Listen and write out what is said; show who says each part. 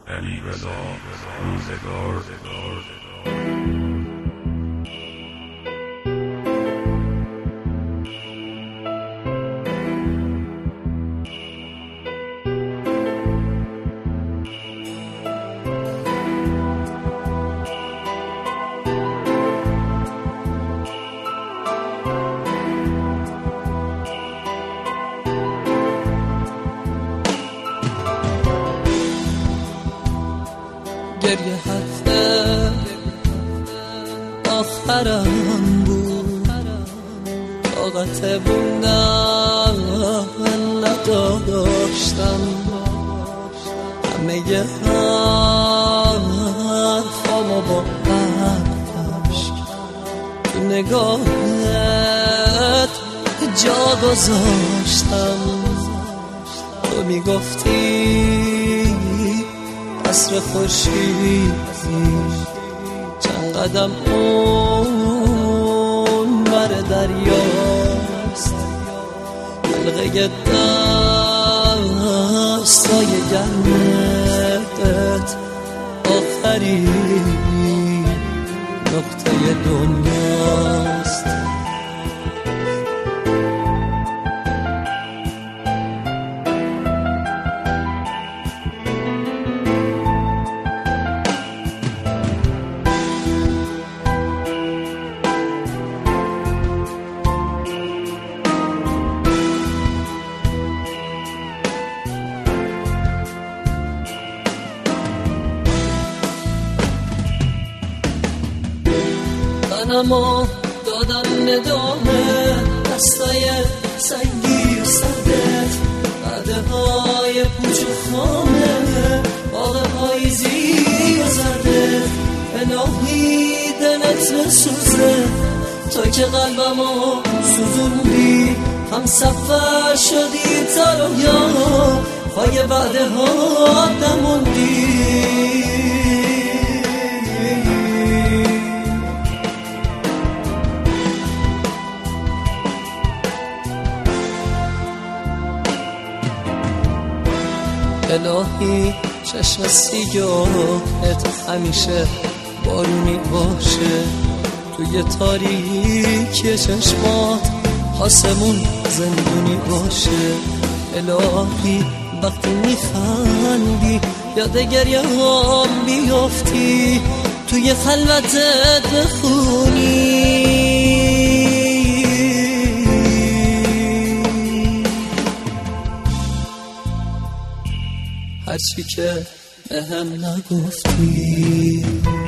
Speaker 1: الوداع روزگار
Speaker 2: گریه هفته آخرم بود، طاقت موندن نداشتم، همه حرفامو با اشک تو نگاهت جا گذاشتم. تو میگفتی عصر خورشیدی چند قدم اون بر دریاست، حلقه دستای گرمت آخرین نقطه دنیاست. منمو دادم ندامه دستای سنگی و سردت، قدهای پوچ و خامه باغ پاییزی و زردت، الهی دلت بسوزه تو که قلبمو سوزوندی، هم سفر شدی تا رویا پای بعده ها نموندی. الهی چشم سیاهت همیشه بارونی باشه، توی تاریکی چشمات آسمون زندونی باشه. الهی وقتی میخندی یاد گریه هم بیافتی، توی خلوتت بخونی هرچی که بهم نگفتی.